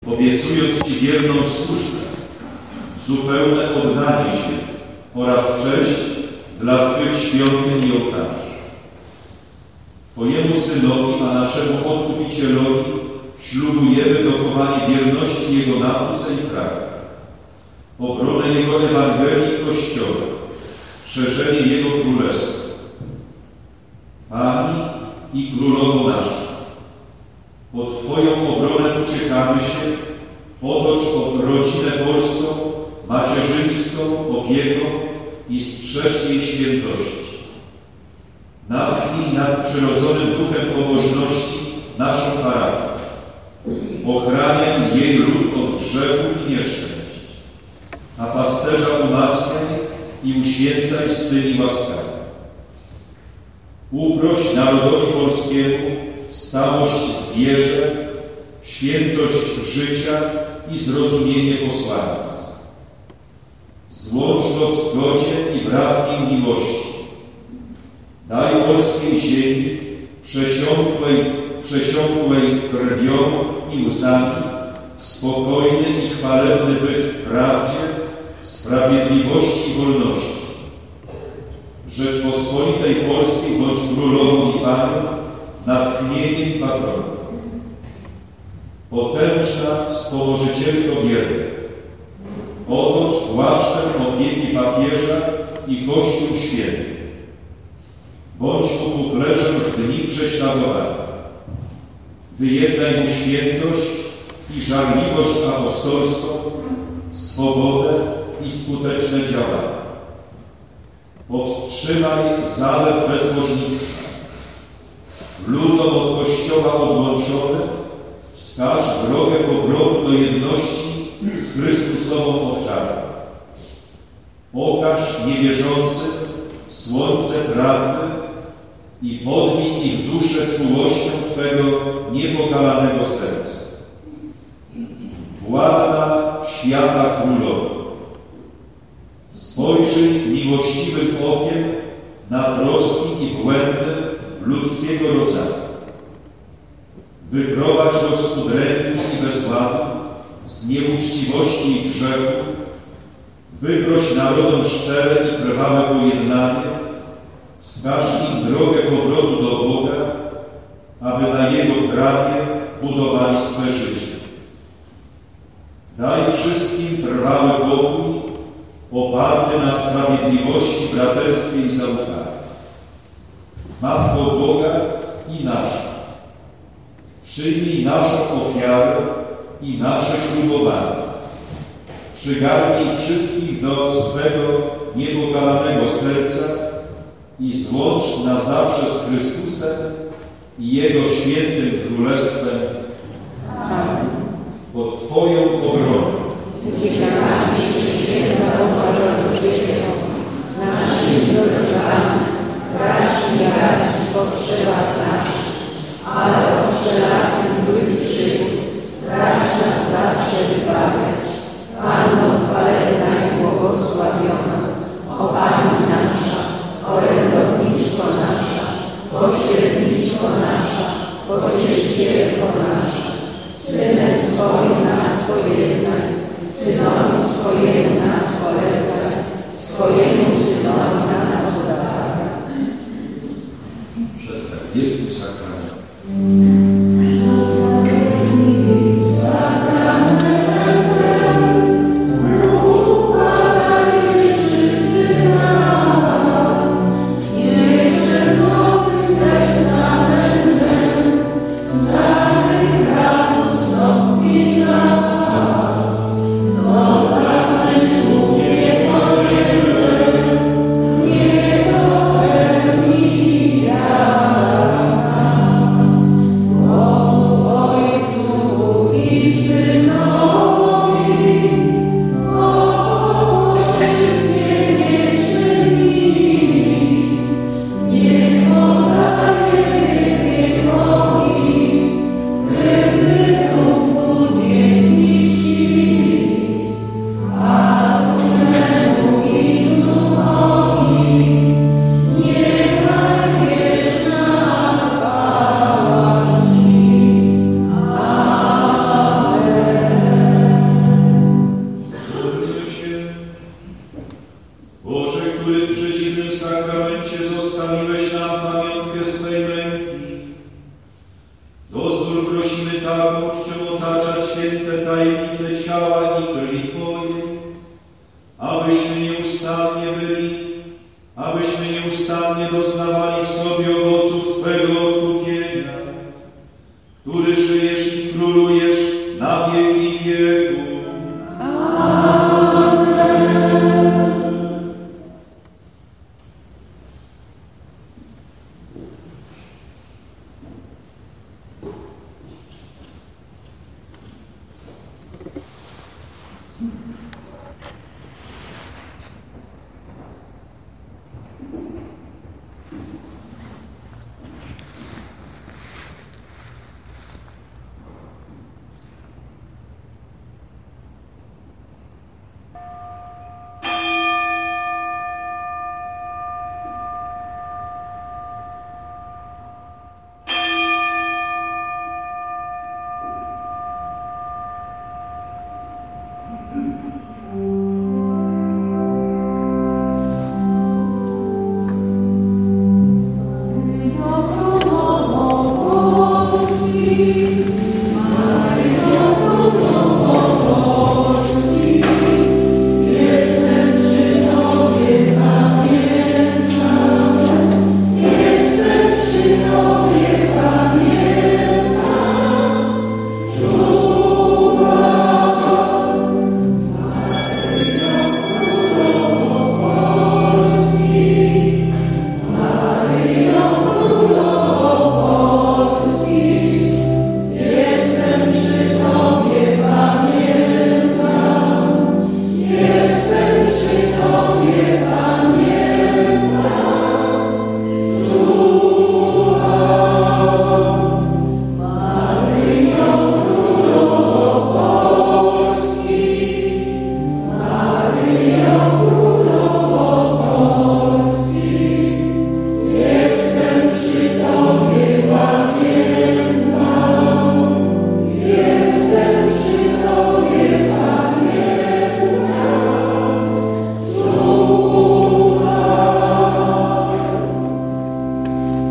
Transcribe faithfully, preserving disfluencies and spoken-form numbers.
obiecując Ci wierną służbę, zupełne oddanie się oraz cześć dla Twych świątyń i ołtarzy. Twojemu Synowi, a naszemu Odkupicielowi ślubujemy dochowanie wierności Jego nauce i prawie, obronę Jego Ewangelii i Kościoła, szerzenie Jego Królestwa. Pani i Królowo nasza, pod Twoją obronę uciekamy się, otocz rodzinę polską, macierzyńską opieką i strzeż jej świętości. Natchnij nad przyrodzonym duchem pobożności naszą parafię. Ochraniaj jej lud od grzechów i nieszczęść, a pasterza umacniaj i uświęcaj swymi łaskami. Uproś narodowi polskiemu stałość w wierze, świętość życia i zrozumienie posłannictw. Złącz go w zgodzie i bratniej miłości. Daj polskiej ziemi przesiąkłej, przesiąkłej krwią i łzami spokojny i chwalebny byt w prawdzie, sprawiedliwości i wolności. Rzeczpospolitej Polskiej bądź królową i panią, natchnieniem i patronem. Potężna wspomożycielko wierna, otocz płaszczem opieki papieża i Kościół święty. Bądź upuklerzem w dni prześladowania. Wyjednaj mu świętość i żarliwość apostolską, swobodę i skuteczne działania. Powstrzymaj zalew bezbożnictwa. Ludom od Kościoła odłączonym wskaż drogę powrotu do jedności z Chrystusową owczarą. Okaż niewierzącym słońce prawdy i podbij ich duszę czułością Twego niepokalanego serca. Władna świata królowa, spojrzyj miłościwym okiem na troski i błędy ludzkiego rodzaju. Wyprowadź go z udręki i bezładu, z nieuczciwości i grzechu. Wyproś narodom szczere i trwałe pojednanie. Wskaż im drogę powrotu do Boga, aby na Jego prawie budowali swe życie. Daj wszystkim trwały pokój, oparty na sprawiedliwości, braterstwie i zaufaniu. Matko Boga i nasza, przyjmij naszą ofiarę i nasze ślubowanie. Przygarnij wszystkich do swego niepokalanego serca i złącz na zawsze z Chrystusem i Jego świętym Królestwem. Amen. Pod Twoją obroną. Święta Boża Rodzicielu, naszymi groźbami, racz nie radzić w potrzebach naszych, ale od wszelakich złych przygód racz nas zawsze wybawiać. Panno chwalebna i błogosławiona, o Pani nasza, orędowniczko nasza, pośredniczko nasza, pocieszycielko nasza, Synem swoim nas pojednaj, Synowi swojemu nas polecaj, swojemu Synowi nas udawaj. Przed tak wielkim sakramentem. Nie święte tajemnice ciała i krwi Twojej, abyśmy nieustannie byli, abyśmy nieustannie doznawali w sobie owoców Twego odkupienia, który żyjesz